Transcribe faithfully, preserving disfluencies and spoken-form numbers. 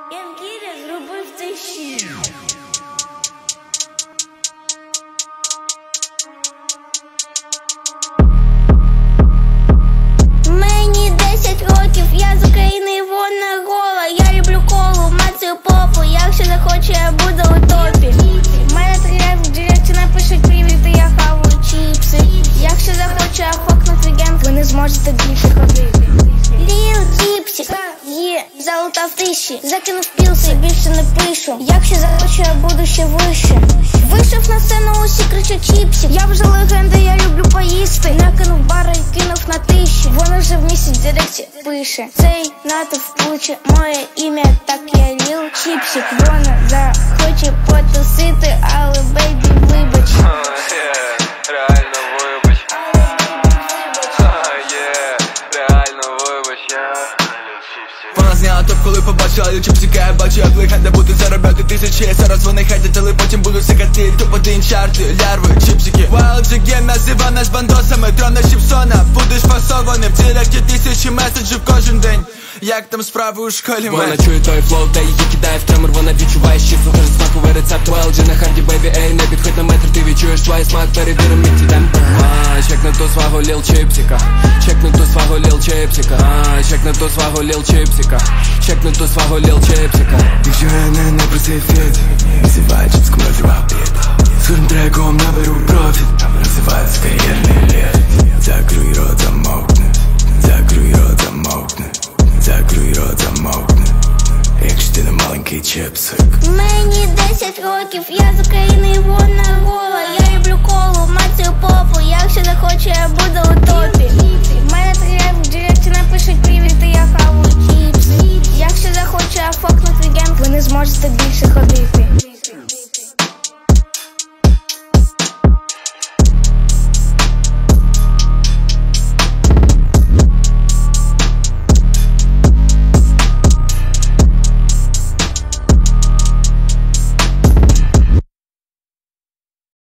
Янкіря зробив цей щит. Мені десять років, я з України, і вона гола. Я люблю колу, мацію попу, якщо захочу, я буду у топі. Мене тренер в директі напишуть привіт, і я хаваю чіпси. Якщо захочу, я фокну твій гем, ви не зможете більше ходити. Ліл чіпсик, є, залутав тиші, закинув пілси, більше не пишу. Якщо захочу, я буду ще вище. Вийшов на сцену, усі кричать чіпсик. Я вже легенда, я люблю поїсти. Накинув бари і кинув на тиші. Вона вже в місяць в директі пише. Цей натовп кличе моє ім'я, так я Ліл Чіпсик. Вона захоче потусити, але бейбі вибач. Реально вибач. Реально вибач, я Вона зняла топ, коли побачила Ліл Чіпсика. Я бачу, як легенда буде заробляти тисячі. Зараз вони хайтять, але потім будуть сикати. Топ-один чарти, лярви, чіпсики. Wild джі гейм назива нас бандосами. Трона Чіпсона, будеш фасованим. В директі тисячі меседжів кожен день. Як там справи у школі? Вона чує той флоу, та її кидає в тремор. Вона відчуває щит, слухаєш смаковий рецепт. Wild джі на харді, бейбі, ей, не підходь на метр. Ти відчуєш твій смак, перевіримо міці темпо. Чекни ту свого Ліл Чіпсика. Чекни ту свого Ліл Чіпсика. Чекни ту свого Ліл Чіпсика. Чекни ту свого Ліл Чіпсика. Якщо я не напросив фіт, називаю чіпську називав піт. Схожим треком наберу профіт, називається кар'єрний літ. Закрий рот, замовкни. Закрий рот, замовкни. Закрий рот, замовкни. Якщо ти не маленький чіпсик. Мені десять років, я з України, і вона гола. Я люблю колу, мацію попу, якщо захочу, я буду у топі. Мене тренер в директі напишуть привіт, і я хаваю чіпси. Якщо захочу, я фокну твій гем, ви не зможете більше ходити.